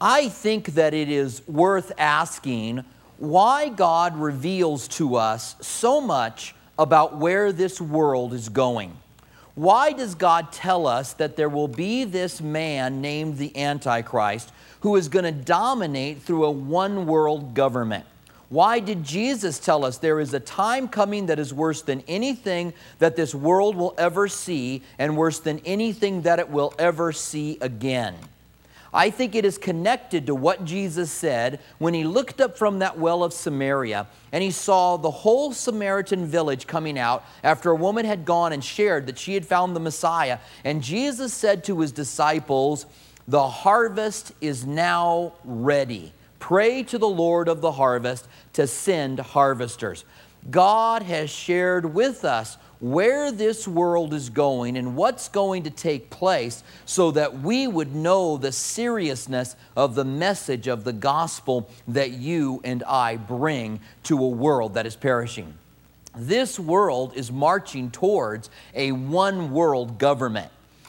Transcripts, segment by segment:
I think that it is worth asking why God reveals to us so much about where this world is going. Why does God tell us that there will be this man named the Antichrist who is going to dominate through a one-world government? Why did Jesus tell us there is a time coming that is worse than anything that this world will ever see and worse than anything that it will ever see again? I think it is connected to what Jesus said when he looked up from that well of Samaria and he saw the whole Samaritan village coming out after a woman had gone and shared that she had found the Messiah. And Jesus said to his disciples, "The harvest is now ready. Pray to the Lord of the harvest to send harvesters." God has shared with us where this world is going and what's going to take place so that we would know the seriousness of the message of the gospel that you and I bring to a world that is perishing. This world is marching towards a one-world government.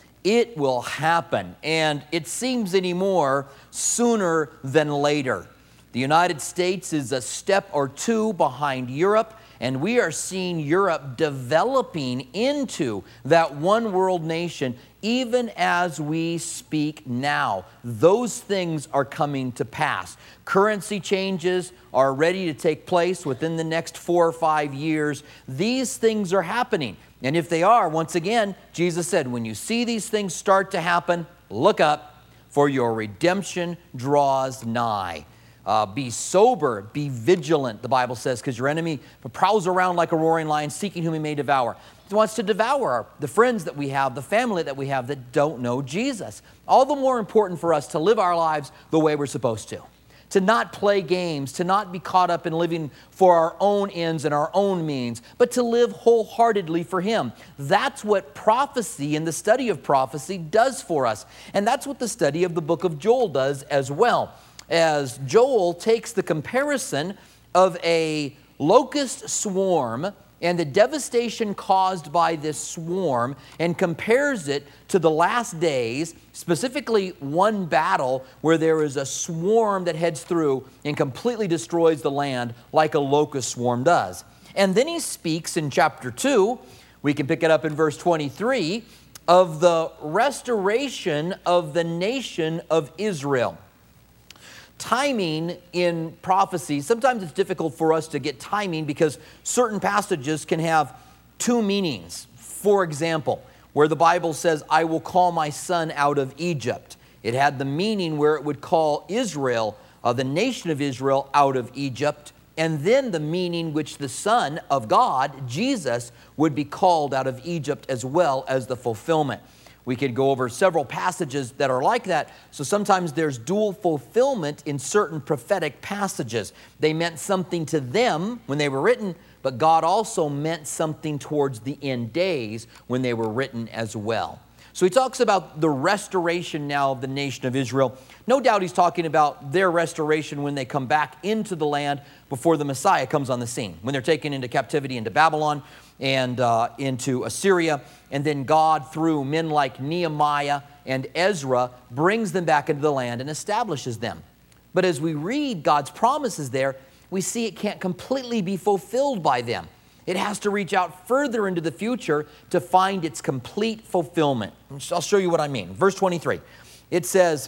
It will happen, and it seems anymore sooner than later. The United States is a step or two behind Europe, and we are seeing Europe developing into that one world nation even as we speak now. Those things are coming to pass. Currency changes are ready to take place within the next 4 or 5 years. These things are happening. And if they are, once again, Jesus said, when you see these things start to happen, look up, for your redemption draws nigh. Be sober, be vigilant, the Bible says, because your enemy prowls around like a roaring lion, seeking whom he may devour. He wants to devour the friends that we have, the family that we have that don't know Jesus. All the more important for us to live our lives the way we're supposed to not play games, to not be caught up in living for our own ends and our own means, but to live wholeheartedly for Him. That's what prophecy and the study of prophecy does for us. And that's what the study of the book of Joel does as well. As Joel takes the comparison of a locust swarm and the devastation caused by this swarm and compares it to the last days, specifically one battle where there is a swarm that heads through and completely destroys the land like a locust swarm does. And then he speaks in chapter 2, we can pick it up in verse 23, of the restoration of the nation of Israel. Timing in prophecy, sometimes it's difficult for us to get timing because certain passages can have two meanings. For example, where the Bible says, "I will call my son out of Egypt." It had the meaning where it would call Israel, the nation of Israel, out of Egypt, and then the meaning which the Son of God, Jesus, would be called out of Egypt as well as the fulfillment. We could go over several passages that are like that. So sometimes there's dual fulfillment in certain prophetic passages. They meant something to them when they were written, but God also meant something towards the end days when they were written as well. So he talks about the restoration now of the nation of Israel. No doubt he's talking about their restoration when they come back into the land before the Messiah comes on the scene, when they're taken into captivity into Babylon and into Assyria. And then God, through men like Nehemiah and Ezra, brings them back into the land and establishes them. But as we read God's promises there, we see it can't completely be fulfilled by them. It has to reach out further into the future to find its complete fulfillment. I'll show you what I mean. Verse 23, it says,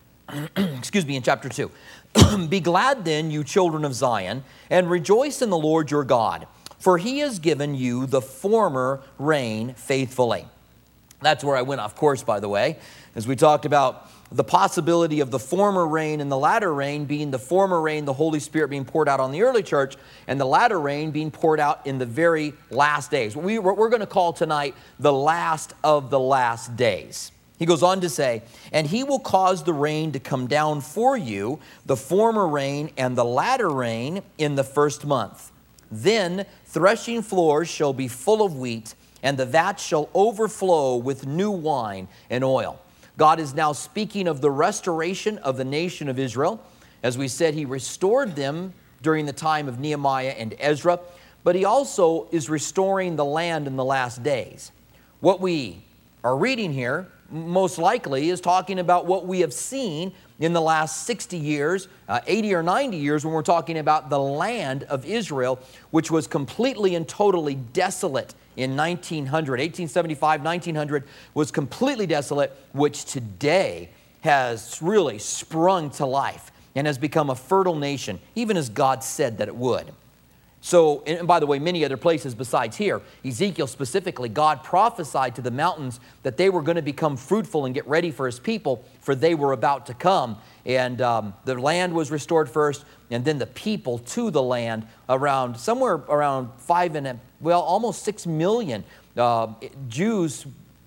in chapter 2, "Be glad then, you children of Zion, and rejoice in the Lord your God, for He has given you the former rain faithfully." That's where I went off course, by the way, as we talked about the possibility of the former rain and the latter rain being the former rain, the Holy Spirit being poured out on the early church, and the latter rain being poured out in the very last days. We're going to call tonight the last of the last days. He goes on to say, "And He will cause the rain to come down for you, the former rain and the latter rain in the first month. Then threshing floors shall be full of wheat, and the vats shall overflow with new wine and oil." God is now speaking of the restoration of the nation of Israel. As we said, He restored them during the time of Nehemiah and Ezra, but He also is restoring the land in the last days. What we are reading here, most likely, is talking about what we have seen in the last 60 years, 80 or 90 years, when we're talking about the land of Israel, which was completely and totally desolate in 1875, 1900, was completely desolate, which today has really sprung to life and has become a fertile nation, even as God said that it would. So, and by the way, many other places besides here, Ezekiel specifically, God prophesied to the mountains that they were going to become fruitful and get ready for his people, for they were about to come. And the land was restored first, and then the people to the land, somewhere around almost 6 million Jews.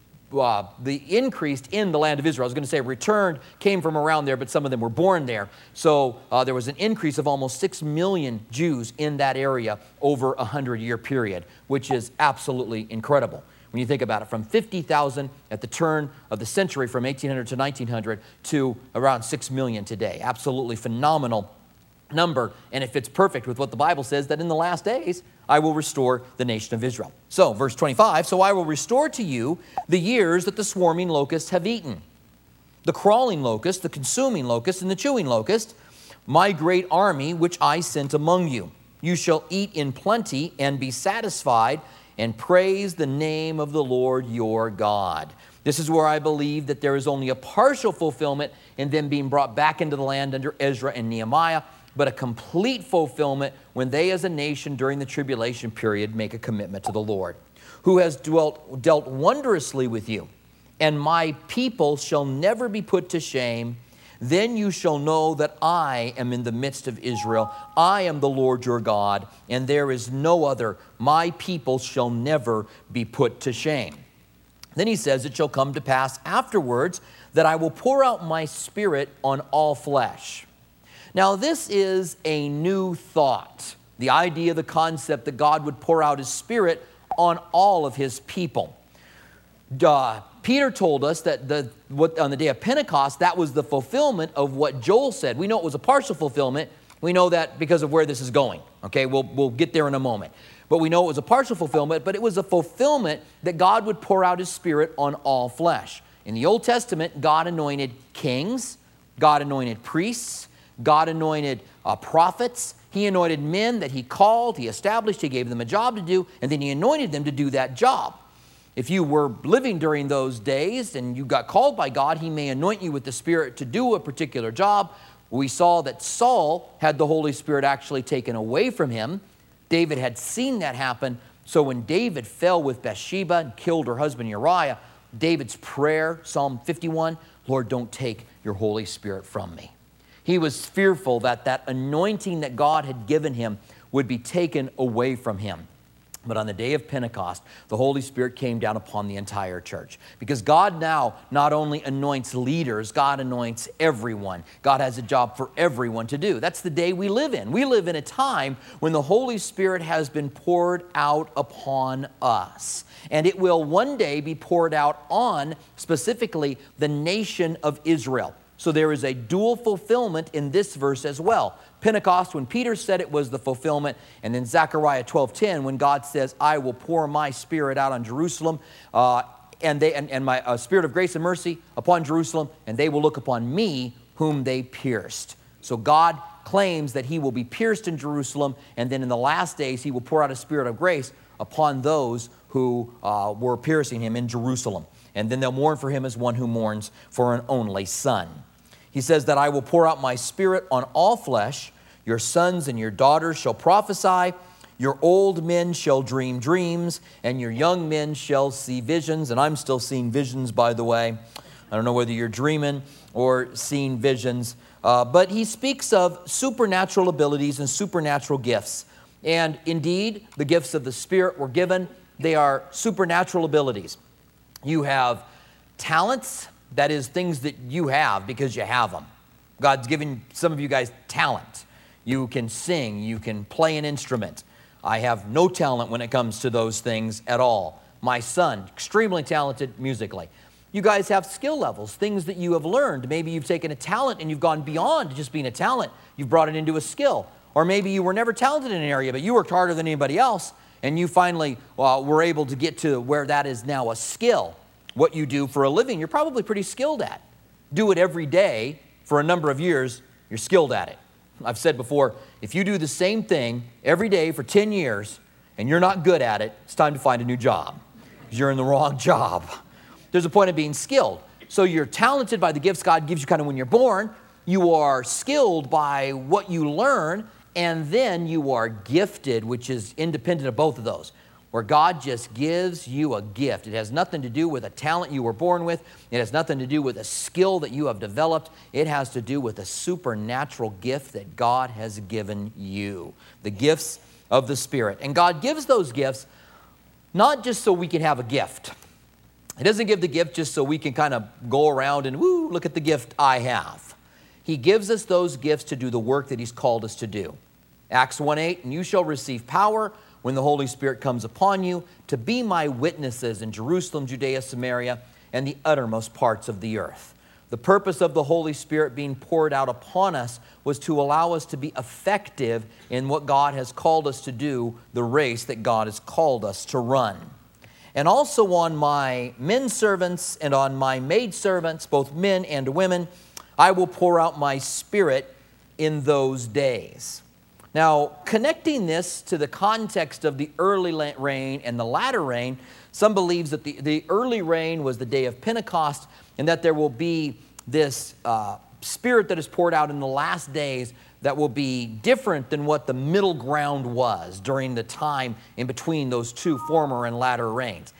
The increased in the land of Israel. I was going to say returned, came from around there, but some of them were born there. So there was an increase of almost 6 million Jews in that area over a 100-year period, which is absolutely incredible. When you think about it, from 50,000 at the turn of the century, from 1800 to 1900, to around 6 million today. Absolutely phenomenal number, and it fits perfect with what the Bible says, that in the last days I will restore the nation of Israel. So, verse 25, so I will restore to you the years that the swarming locusts have eaten, the crawling locust, the consuming locust, and the chewing locust, my great army which I sent among you. You shall eat in plenty and be satisfied, and praise the name of the Lord your God. This is where I believe that there is only a partial fulfillment in them being brought back into the land under Ezra and Nehemiah, but a complete fulfillment when they as a nation during the tribulation period make a commitment to the Lord, who has dealt wondrously with you. And my people shall never be put to shame. Then you shall know that I am in the midst of Israel. I am the Lord your God, and there is no other. My people shall never be put to shame. Then he says, it shall come to pass afterwards that I will pour out my spirit on all flesh. Now, this is a new thought, the idea, the concept that God would pour out his spirit on all of his people. Peter told us that on the day of Pentecost, that was the fulfillment of what Joel said. We know it was a partial fulfillment. We know that because of where this is going. Okay, we'll get there in a moment. But we know it was a partial fulfillment, but it was a fulfillment that God would pour out his spirit on all flesh. In the Old Testament, God anointed kings, God anointed priests, God anointed prophets. He anointed men that he called, he established, he gave them a job to do, and then he anointed them to do that job. If you were living during those days and you got called by God, he may anoint you with the Spirit to do a particular job. We saw that Saul had the Holy Spirit actually taken away from him. David had seen that happen. So when David fell with Bathsheba and killed her husband Uriah, David's prayer, Psalm 51, Lord, don't take your Holy Spirit from me. He was fearful that that anointing that God had given him would be taken away from him. But on the day of Pentecost, the Holy Spirit came down upon the entire church. Because God now not only anoints leaders, God anoints everyone. God has a job for everyone to do. That's the day we live in. We live in a time when the Holy Spirit has been poured out upon us. And it will one day be poured out on, specifically, the nation of Israel. So there is a dual fulfillment in this verse as well. Pentecost, when Peter said it, was the fulfillment. And then Zechariah 12:10, when God says, I will pour my spirit out on Jerusalem, and my spirit of grace and mercy upon Jerusalem, and they will look upon me, whom they pierced. So God claims that he will be pierced in Jerusalem, and then in the last days, he will pour out a spirit of grace upon those who were piercing him in Jerusalem. And then they'll mourn for him as one who mourns for an only son. He says that I will pour out my spirit on all flesh. Your sons and your daughters shall prophesy. Your old men shall dream dreams, and your young men shall see visions. And I'm still seeing visions, by the way. I don't know whether you're dreaming or seeing visions. But he speaks of supernatural abilities and supernatural gifts. And indeed, the gifts of the Spirit were given. They are supernatural abilities. You have talents. That is things that you have because you have them. God's given some of you guys talent. You can sing. You can play an instrument. I have no talent when it comes to those things at all. My son, extremely talented musically. You guys have skill levels, things that you have learned. Maybe you've taken a talent and you've gone beyond just being a talent. You've brought it into a skill. Or maybe you were never talented in an area, but you worked harder than anybody else, and you finally were able to get to where that is now a skill. What you do for a living, you're probably pretty skilled at. Do it every day for a number of years, you're skilled at it. I've said before, if you do the same thing every day for 10 years and you're not good at it, it's time to find a new job because you're in the wrong job. There's a point of being skilled. So you're talented by the gifts God gives you kind of when you're born. You are skilled by what you learn, and then you are gifted, which is independent of both of those, where God just gives you a gift. It has nothing to do with a talent you were born with. It has nothing to do with a skill that you have developed. It has to do with a supernatural gift that God has given you, the gifts of the Spirit. And God gives those gifts not just so we can have a gift. He doesn't give the gift just so we can kind of go around and, woo, look at the gift I have. He gives us those gifts to do the work that He's called us to do. Acts 1:8, and you shall receive power when the Holy Spirit comes upon you to be my witnesses in Jerusalem, Judea, Samaria, and the uttermost parts of the earth. The purpose of the Holy Spirit being poured out upon us was to allow us to be effective in what God has called us to do, the race that God has called us to run. And also on my men servants and on my maid servants, both men and women, I will pour out my Spirit in those days. Now, connecting this to the context of the early rain and the latter rain, some believes that the early rain was the day of Pentecost and that there will be this Spirit that is poured out in the last days that will be different than what the middle ground was during the time in between those two former and latter rains.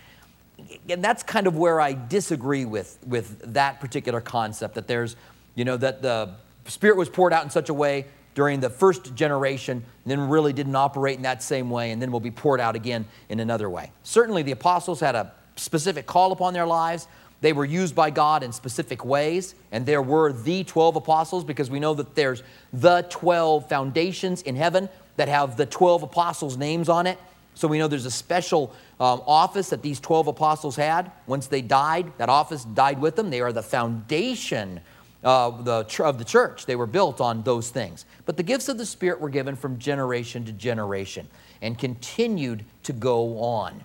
And that's kind of where I disagree with that particular concept, that there's, that the Spirit was poured out in such a way during the first generation, and then really didn't operate in that same way, and then will be poured out again in another way. Certainly the apostles had a specific call upon their lives. They were used by God in specific ways, and there were the 12 apostles, because we know that there's the 12 foundations in heaven that have the 12 apostles' names on it. So we know there's a special office that these 12 apostles had. Once they died, that office died with them. They are the foundation of the church. They were built on those things. But the gifts of the Spirit were given from generation to generation and continued to go on.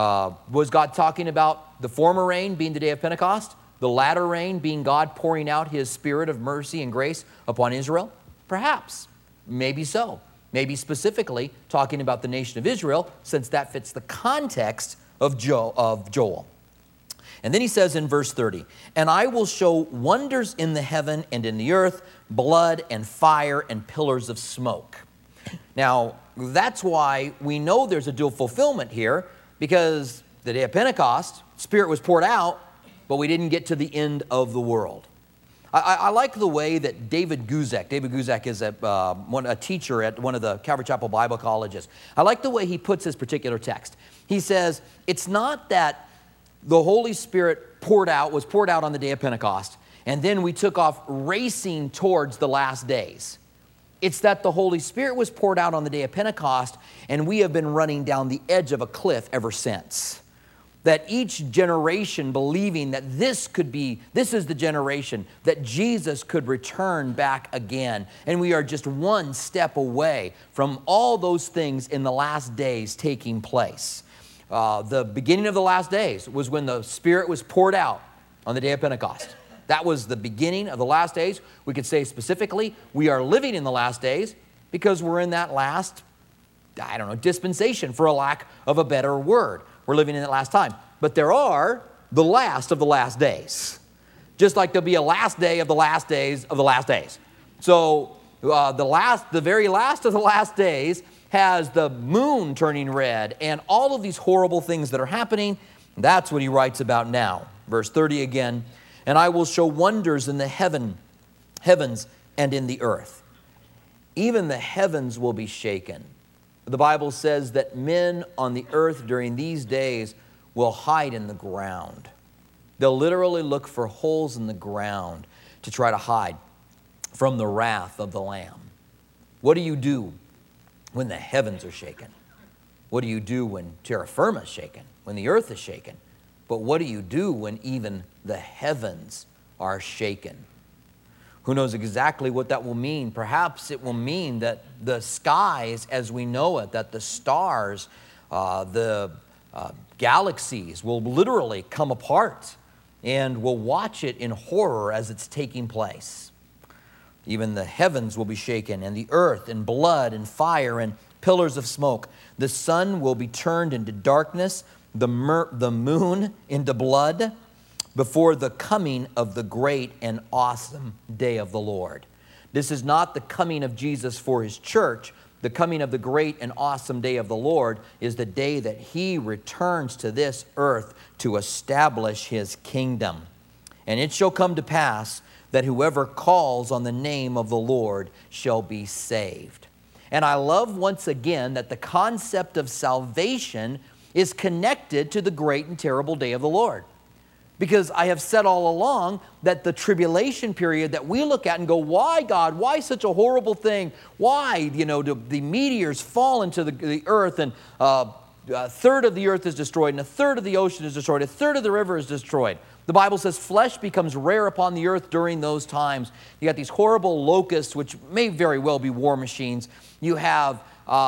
Was God talking about the former rain being the day of Pentecost? The latter rain being God pouring out His Spirit of mercy and grace upon Israel? Perhaps. Maybe so. Maybe specifically talking about the nation of Israel, since that fits the context of Joel. And then he says in verse 30, and I will show wonders in the heaven and in the earth, blood and fire and pillars of smoke. Now, that's why we know there's a dual fulfillment here, because the day of Pentecost, Spirit was poured out, but we didn't get to the end of the world. I like the way that David Guzek is a teacher at one of the Calvary Chapel Bible colleges. I like the way he puts his particular text. He says, it's not that the Holy Spirit was poured out on the day of Pentecost, and then we took off racing towards the last days. It's that the Holy Spirit was poured out on the day of Pentecost, and we have been running down the edge of a cliff ever since. That each generation believing that this is the generation that Jesus could return back again. And we are just one step away from all those things in the last days taking place. The beginning of the last days was when the Spirit was poured out on the day of Pentecost. That was the beginning of the last days. We could say specifically, we are living in the last days because we're in that last, dispensation, for a lack of a better word. We're living in that last time. But there are the last of the last days. Just like there'll be a last day of the last days of the last days. So the very last of the last days has the moon turning red and all of these horrible things that are happening. That's what he writes about now. Verse 30 again, and I will show wonders in the heavens and in the earth. Even the heavens will be shaken. The Bible says that men on the earth during these days will hide in the ground. They'll literally look for holes in the ground to try to hide from the wrath of the Lamb. What do you do when the heavens are shaken? What do you do when terra firma is shaken, when the earth is shaken? But what do you do when even the heavens are shaken? Who knows exactly what that will mean? Perhaps it will mean that the skies as we know it, that the stars, the galaxies will literally come apart, and we'll watch it in horror as it's taking place. Even the heavens will be shaken, and the earth, and blood, and fire, and pillars of smoke. The sun will be turned into darkness, the moon into blood, before the coming of the great and awesome day of the Lord. This is not the coming of Jesus for his church. The coming of the great and awesome day of the Lord is the day that he returns to this earth to establish his kingdom. And it shall come to pass that whoever calls on the name of the Lord shall be saved. And I love once again that the concept of salvation is connected to the great and terrible day of the Lord. Because I have said all along that the tribulation period that we look at and go, why, God? Why such a horrible thing? Why, do the meteors fall into the earth, and a third of the earth is destroyed, and a third of the ocean is destroyed, a third of the river is destroyed. The Bible says flesh becomes rare upon the earth during those times. You got these horrible locusts, which may very well be war machines. You have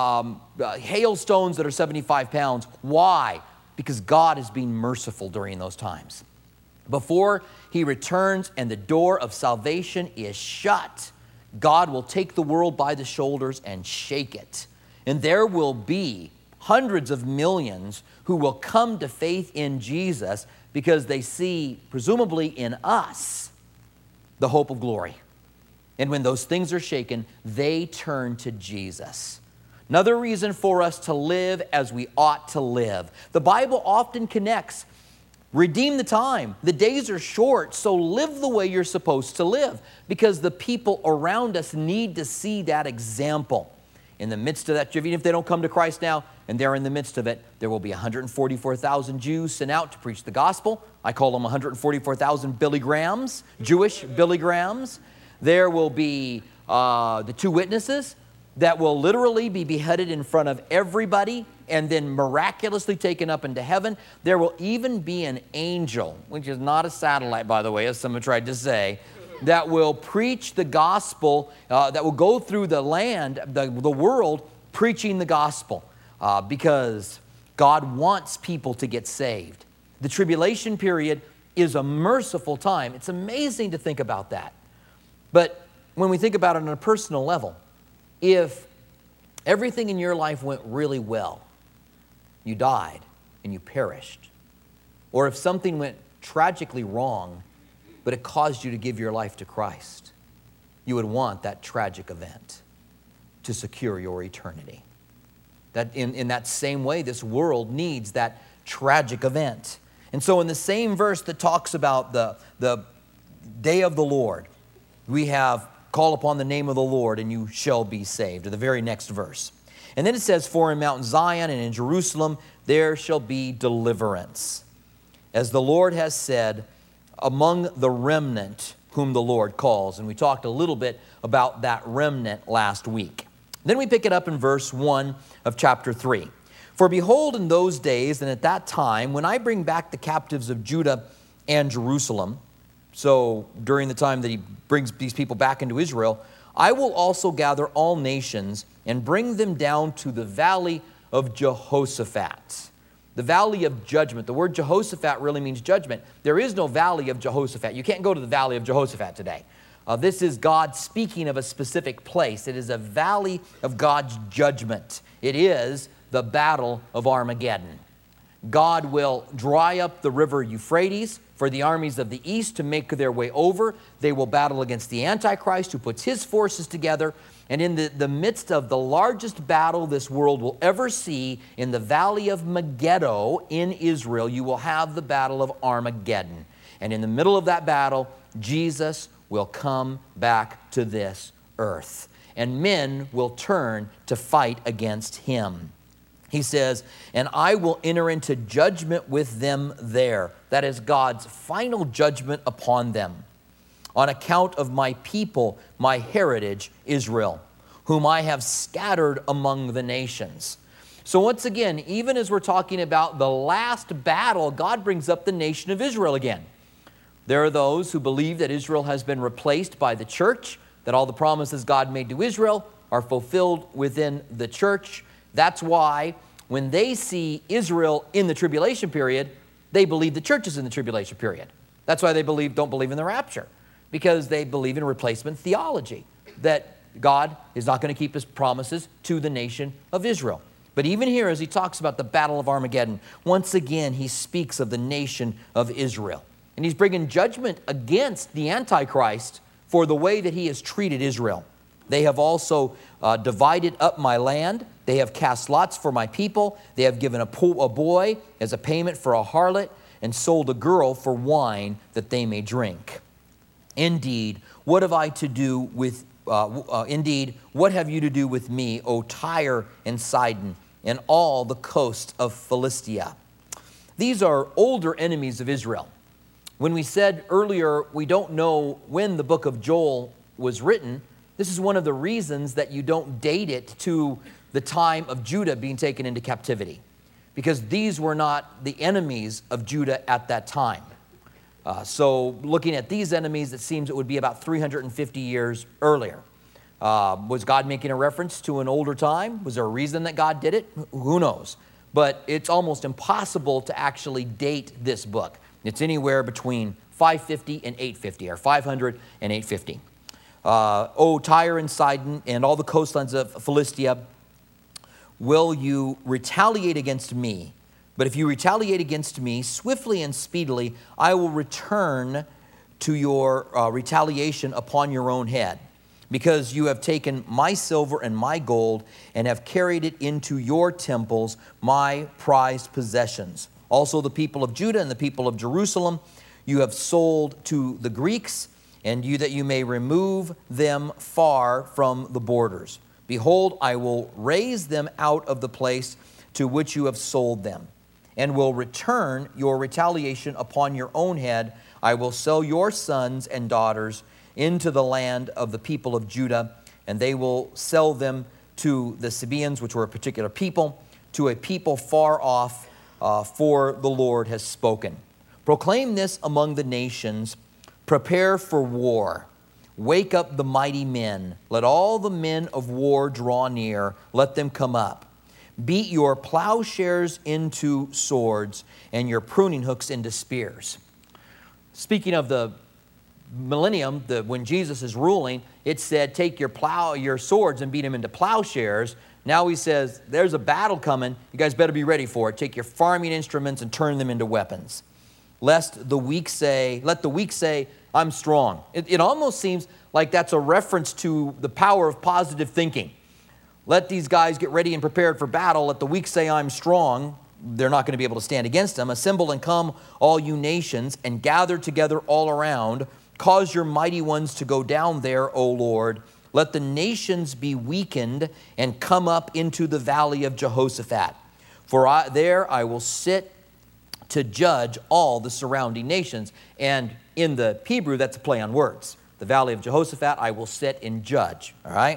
hailstones that are 75 pounds. Why? Because God is being merciful during those times. Before he returns and the door of salvation is shut, God will take the world by the shoulders and shake it. And there will be hundreds of millions who will come to faith in Jesus because they see, presumably in us, the hope of glory. And when those things are shaken, they turn to Jesus. Another reason for us to live as we ought to live. The Bible often connects, redeem the time. The days are short, so live the way you're supposed to live, because the people around us need to see that example. In the midst of that, even if they don't come to Christ now, and they're in the midst of it, there will be 144,000 Jews sent out to preach the gospel. I call them 144,000 Billy Grahams, Jewish Billy Grahams. There will be the two witnesses that will literally be beheaded in front of everybody and then miraculously taken up into heaven. There will even be an angel, which is not a satellite, by the way, as some have tried to say, that will preach the gospel, that will go through the land, the world, preaching the gospel, because God wants people to get saved. The tribulation period is a merciful time. It's amazing to think about that. But when we think about it on a personal level, if everything in your life went really well, you died and you perished, or if something went tragically wrong, but it caused you to give your life to Christ, you would want that tragic event to secure your eternity. That in that same way, this world needs that tragic event. And so in the same verse that talks about the day of the Lord, we have, call upon the name of the Lord and you shall be saved, or the very next verse. And then it says, for in Mount Zion and in Jerusalem there shall be deliverance, as the Lord has said, among the remnant whom the Lord calls. And we talked a little bit about that remnant last week. Then we pick it up in verse 1 of chapter 3. For behold, in those days and at that time, when I bring back the captives of Judah and Jerusalem, so during the time that he brings these people back into Israel, I will also gather all nations and bring them down to the valley of Jehoshaphat. The valley of judgment. The word Jehoshaphat really means judgment. There is no valley of Jehoshaphat. You can't go to the valley of Jehoshaphat today. This is God speaking of a specific place. It is a valley of God's judgment. It is the battle of Armageddon. God will dry up the river Euphrates for the armies of the east to make their way over. They will battle against the Antichrist, who puts his forces together. And in the midst of the largest battle this world will ever see, in the valley of Megiddo in Israel, you will have the battle of Armageddon. And in the middle of that battle, Jesus will come back to this earth, and men will turn to fight against him. He says, and I will enter into judgment with them there. That is God's final judgment upon them, on account of my people, my heritage, Israel, whom I have scattered among the nations. So once again, even as we're talking about the last battle, God brings up the nation of Israel again. There are those who believe that Israel has been replaced by the church, that all the promises God made to Israel are fulfilled within the church. That's why when they see Israel in the tribulation period, they believe the church is in the tribulation period. That's why they don't believe in the rapture. because they believe in replacement theology, that God is not going to keep his promises to the nation of Israel. But even here, as he talks about the battle of Armageddon, once again, he speaks of the nation of Israel. And he's bringing judgment against the Antichrist for the way that he has treated Israel. They have also divided up my land. They have cast lots for my people. They have given a boy as a payment for a harlot and sold a girl for wine that they may drink. Indeed, what have I to do with Indeed, what have you to do with me, O Tyre and Sidon, and all the coast of Philistia? These are older enemies of Israel. When we said earlier we don't know when the book of Joel was written, this is one of the reasons that you don't date it to the time of Judah being taken into captivity, because these were not the enemies of Judah at that time. So looking at these enemies, it seems it would be about 350 years earlier. Was God making a reference to an older time? Was there a reason that God did it? Who knows? But it's almost impossible to actually date this book. It's anywhere between 550 and 850, or 500 and 850. O Tyre and Sidon and all the coastlands of Philistia, will you retaliate against me? But if you retaliate against me swiftly and speedily, I will return to your retaliation upon your own head, because you have taken my silver and my gold and have carried it into your temples, my prized possessions. Also the people of Judah and the people of Jerusalem you have sold to the Greeks, and that you may remove them far from the borders. Behold, I will raise them out of the place to which you have sold them, and will return your retaliation upon your own head. I will sell your sons and daughters into the land of the people of Judah, and they will sell them to the Sabaeans, which were a particular people, to a people far off, for the Lord has spoken. Proclaim this among the nations, prepare for war. Wake up the mighty men. Let all the men of war draw near. Let them come up. Beat your plowshares into swords and your pruning hooks into spears. Speaking of the millennium, when Jesus is ruling, it said, take your swords and beat them into plowshares. Now he says, there's a battle coming. You guys better be ready for it. Take your farming instruments and turn them into weapons. Let the weak say, I'm strong. It almost seems like that's a reference to the power of positive thinking. Let these guys get ready and prepared for battle. Let the weak say, I'm strong. They're not going to be able to stand against them. Assemble and come, all you nations, and gather together all around. Cause your mighty ones to go down there, O Lord. Let the nations be weakened and come up into the valley of Jehoshaphat. For there I will sit to judge all the surrounding nations. And in the Hebrew, that's a play on words. The valley of Jehoshaphat, I will sit and judge. All right?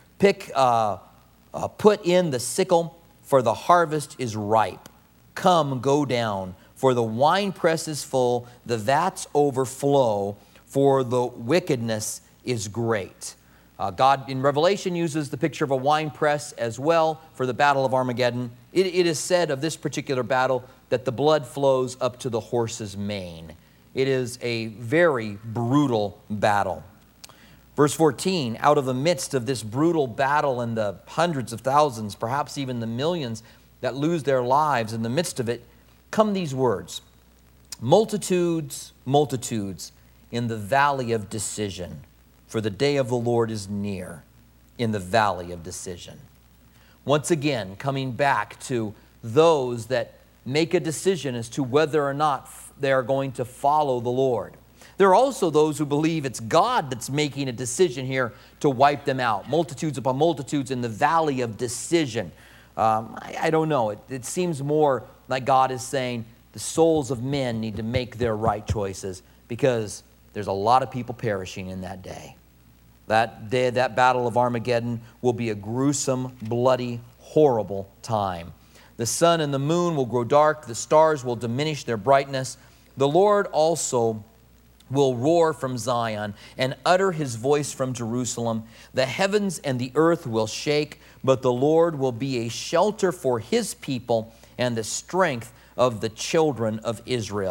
Put in the sickle, for the harvest is ripe. Come, go down, for the winepress is full, the vats overflow, for the wickedness is great. God in Revelation uses the picture of a winepress as well for the battle of Armageddon. It is said of this particular battle that the blood flows up to the horse's mane. It is a very brutal battle. Verse 14, out of the midst of this brutal battle and the hundreds of thousands, perhaps even the millions that lose their lives in the midst of it, come these words, multitudes, multitudes in the valley of decision, for the day of the Lord is near in the valley of decision. Once again, coming back to those that make a decision as to whether or not they are going to follow the Lord. There are also those who believe it's God that's making a decision here to wipe them out. Multitudes upon multitudes in the valley of decision. I don't know. It seems more like God is saying the souls of men need to make their right choices, because there's a lot of people perishing in that day. That day, that battle of Armageddon will be a gruesome, bloody, horrible time. The sun and the moon will grow dark. The stars will diminish their brightness. The Lord also will roar from Zion and utter his voice from Jerusalem. The heavens and the earth will shake, but the Lord will be a shelter for his people and the strength of the children of Israel.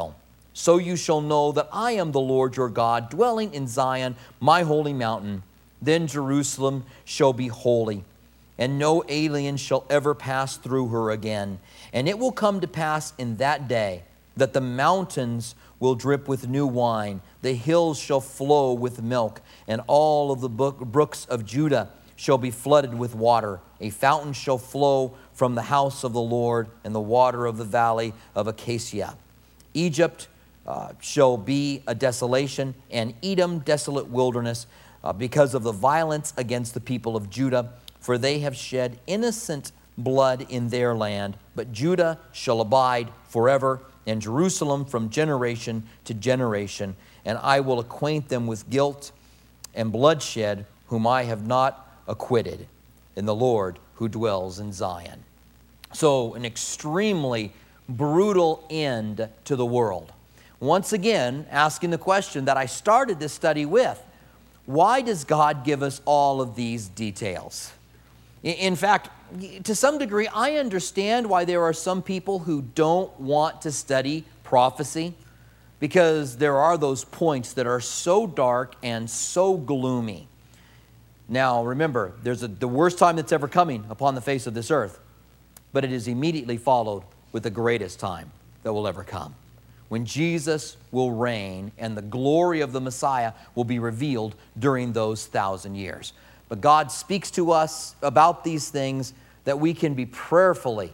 So you shall know that I am the Lord your God, dwelling in Zion, my holy mountain. Then Jerusalem shall be holy, and no alien shall ever pass through her again. And it will come to pass in that day that the mountains will drip with new wine, the hills shall flow with milk, and all of the brooks of Judah shall be flooded with water. A fountain shall flow from the house of the Lord, and the water of the valley of Acacia. Egypt shall be a desolation, and Edom desolate wilderness, because of the violence against the people of Judah, for they have shed innocent blood in their land. But Judah shall abide forever, and Jerusalem from generation to generation. And I will acquaint them with guilt and bloodshed, whom I have not acquitted, in the Lord who dwells in Zion. So an extremely brutal end to the world. Once again, asking the question that I started this study with: why does God give us all of these details? In fact, to some degree, I understand why there are some people who don't want to study prophecy, because there are those points that are so dark and so gloomy. Now, remember, there's the worst time that's ever coming upon the face of this earth, but it is immediately followed with the greatest time that will ever come, when Jesus will reign and the glory of the Messiah will be revealed during those 1,000 years. But God speaks to us about these things that we can be prayerfully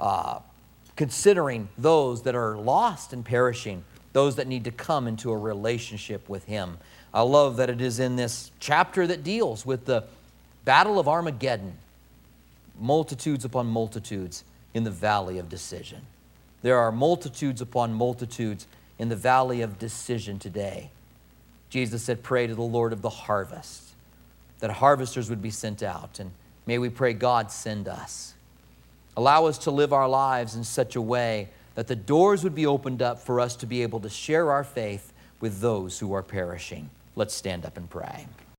considering those that are lost and perishing, those that need to come into a relationship with Him. I love that it is in this chapter that deals with the Battle of Armageddon, multitudes upon multitudes in the valley of decision. There are multitudes upon multitudes in the valley of decision today. Jesus said, pray to the Lord of the harvest, that harvesters would be sent out. And may we pray, God, send us. Allow us to live our lives in such a way that the doors would be opened up for us to be able to share our faith with those who are perishing. Let's stand up and pray.